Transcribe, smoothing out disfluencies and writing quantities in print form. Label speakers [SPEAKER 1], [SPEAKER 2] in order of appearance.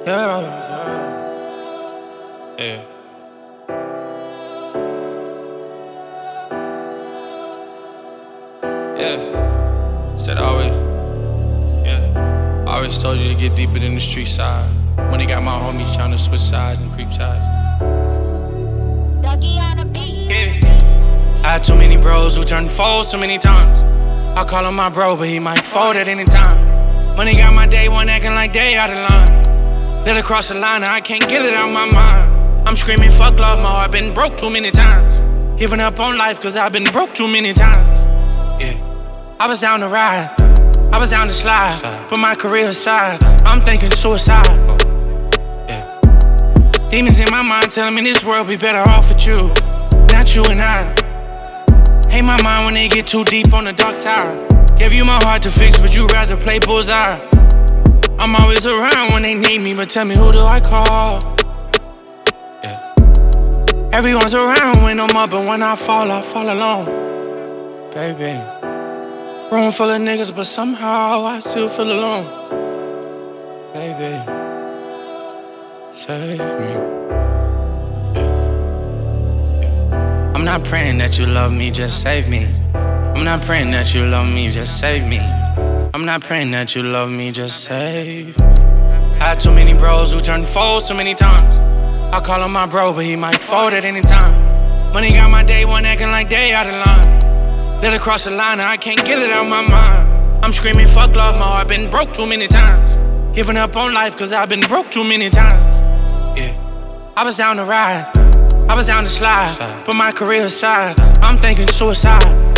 [SPEAKER 1] Yeah. Yeah. Said I always told you to get deeper than the street side. Money got my homies trying to switch sides and creep sides. Yeah. I had too many bros who turned foes too many times. I call him my bro, but he might fold at any time. Money got my day one acting like they out of line. Let her cross the line, I can't get it out my mind. I'm screaming fuck love, my heart been broke too many times. Giving up on life cause I've been broke too many times. Yeah. I was down to ride, I was down to slide, put my career aside, I'm thinking suicide. Yeah. Demons in my mind telling me this world be better off with you, not you and I. Hate my mind when they get too deep on the dark side. Gave you my heart to fix, but you rather play bullseye. I'm always around when they need me, but tell me who do I call? Yeah. Everyone's around when I'm up, and when I fall alone. Baby, room full of niggas, but somehow I still feel alone. Baby, save me. I'm not praying that you love me, just save me. I'm not praying that you love me, just save me. I'm not praying that you love me, just save me. Had too many bros who turned foes too many times. I call him my bro, but he might fold at any time. Money got my day one acting like they out of line. Let her cross the line, I can't get it out my mind. I'm screaming fuck love, my heart been broke too many times. Giving up on life cause I've been broke too many times. Yeah. I was down to ride, I was down to slide, put my career aside, I'm thinking suicide.